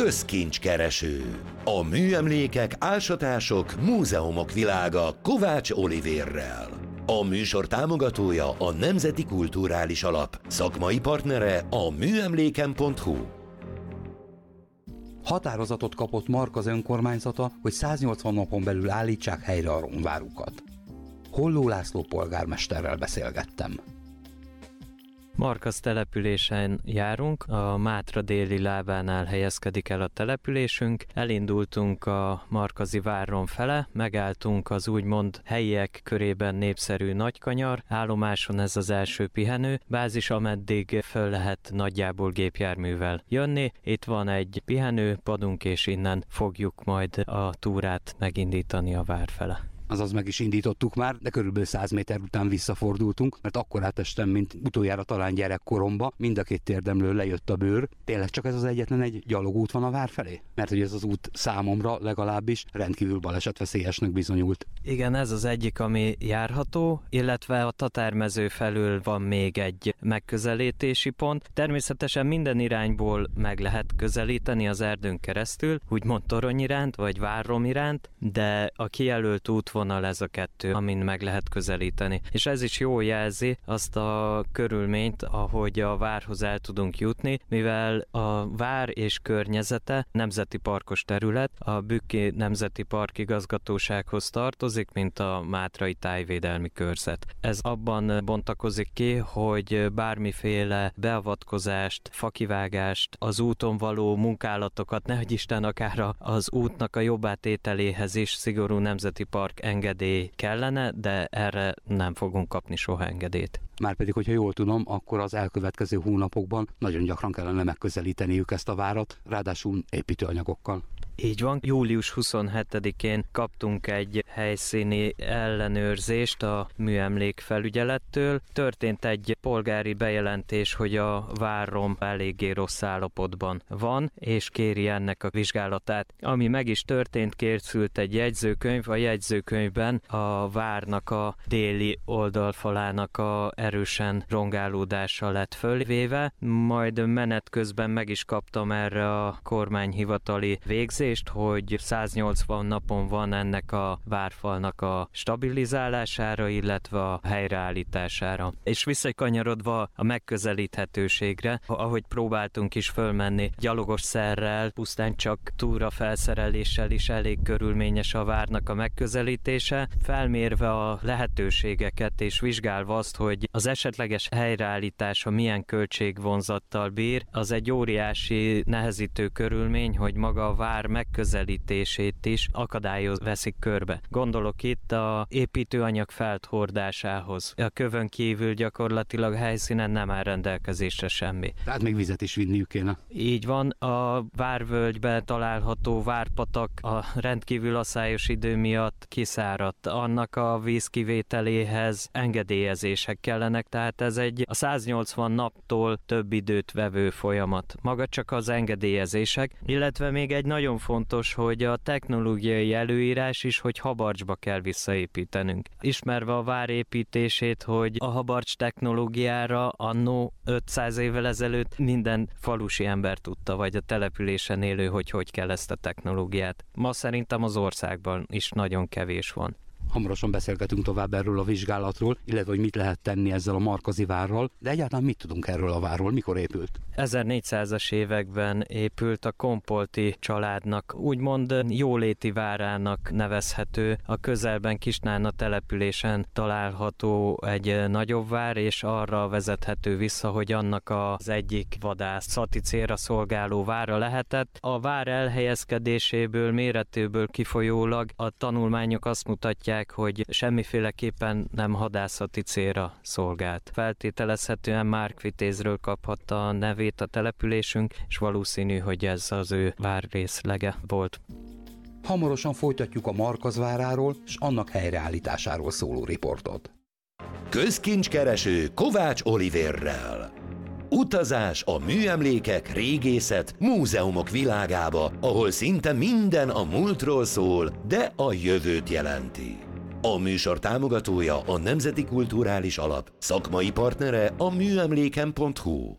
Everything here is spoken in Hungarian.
Közkincskereső. A műemlékek, ásatások, múzeumok világa Kovács Olivérrel. A műsor támogatója a Nemzeti Kulturális Alap, szakmai partnere a műemléken.hu. Határozatot kapott Markaz önkormányzata, hogy 180 napon belül állítsák helyre a romvárukat. Holló László polgármesterrel beszélgettem. Markaz településen járunk, a Mátra déli lábánál helyezkedik el a településünk. Elindultunk a markazi várron fele, megálltunk az úgymond helyiek körében népszerű Nagykanyar állomáson, ez az első pihenő bázis, ameddig föl lehet nagyjából gépjárművel jönni. Itt van egy pihenőpadunk, és innen fogjuk majd a túrát megindítani a vár fele. Azaz meg is indítottuk már, de körülbelül 100 méter után visszafordultunk, mert akkor átestem, mint utoljára talán gyerekkoromba, mind a két térdemről lejött a bőr. Tényleg csak ez az egyetlen egy gyalogút van a vár felé? Mert hogy ez az út számomra legalábbis rendkívül balesetveszélyesnek bizonyult. Igen, ez az egyik, ami járható, illetve a Tatármező felül van még egy megközelítési pont. Természetesen minden irányból meg lehet közelíteni az erdőn keresztül, úgymond torony iránt, vagy várrom iránt, de a kijelölt útvonal ez a kettő, amin meg lehet közelíteni. És ez is jól jelzi azt a körülményt, ahogy a várhoz el tudunk jutni, mivel a vár és környezete nemzeti parkos terület, a Bükki Nemzeti Park igazgatósághoz tartozik, mint a Mátrai Tájvédelmi Körzet. Ez abban bontakozik ki, hogy bármiféle beavatkozást, fakivágást, az úton való munkálatokat, nehogy Isten akár az útnak a jobbátételéhez is szigorú nemzeti park engedély kellene, de erre nem fogunk kapni soha engedélyt. Márpedig, hogyha jól tudom, akkor az elkövetkező hónapokban nagyon gyakran kellene megközelíteniük ezt a várat, ráadásul építőanyagokkal. Így van, július 27-én kaptunk egy helyszíni ellenőrzést a műemlék felügyelettől. Történt egy polgári bejelentés, hogy a várrom eléggé rossz állapotban van, és kéri ennek a vizsgálatát. Ami meg is történt, készült egy jegyzőkönyv, a jegyzőkönyvben a várnak a déli oldalfalának a erősen rongálódása lett fölvéve, majd menet közben meg is kaptam erre a kormányhivatali végzést, hogy 180 napon van ennek a várfalnak a stabilizálására, illetve a helyreállítására. És visszakanyarodva a megközelíthetőségre, ahogy próbáltunk is fölmenni gyalogos szerrel, pusztán csak túrafelszereléssel is elég körülményes a várnak a megközelítése, felmérve a lehetőségeket és vizsgálva azt, hogy az esetleges helyreállítása milyen költségvonzattal bír, az egy óriási nehezítő körülmény, hogy maga a vár megközelítését is akadályoz veszik körbe. Gondolok itt a építőanyag felthordásához. A kövön kívül gyakorlatilag helyszínen nem áll rendelkezésre semmi. Tehát még vizet is vinniük kéne. Így van, a várvölgyben található várpatak a rendkívül aszályos idő miatt kiszáradt. Annak a vízkivételéhez engedélyezések kellenek, tehát ez a 180 naptól több időt vevő folyamat. Maga csak az engedélyezések, illetve még egy nagyon fontos, hogy a technológiai előírás is, hogy Habarcsba kell visszaépítenünk. Ismerve a vár építését, hogy a Habarcs technológiára annó 500 évvel ezelőtt minden falusi ember tudta, vagy a településen élő, hogy kell ezt a technológiát. Ma szerintem az országban is nagyon kevés van. Hamarosan beszélgetünk tovább erről a vizsgálatról, illetve hogy mit lehet tenni ezzel a markazi várral, de egyáltalán mit tudunk erről a várról, mikor épült? 1400-as években épült, a Kompolti családnak úgymond jóléti várának nevezhető. A közelben Kisnána településen található egy nagyobb vár, és arra vezethető vissza, hogy annak az egyik vadászati célra szolgáló vára lehetett. A vár elhelyezkedéséből, méretéből kifolyólag a tanulmányok azt mutatják, hogy semmiféleképpen nem hadászati célra szolgált. Feltételezhetően márkvitézről kaphatta a nevét a településünk, és valószínű, hogy ez az ő várrészlege volt. Hamarosan folytatjuk a Markaz váráról és annak helyreállításáról szóló riportot. Közkincskereső Kovács Olivérrel. Utazás a műemlékek, régészet, múzeumok világába, ahol szinte minden a múltról szól, de a jövőt jelenti. A műsor támogatója a Nemzeti Kulturális Alap, szakmai partnere a műemléken.hu.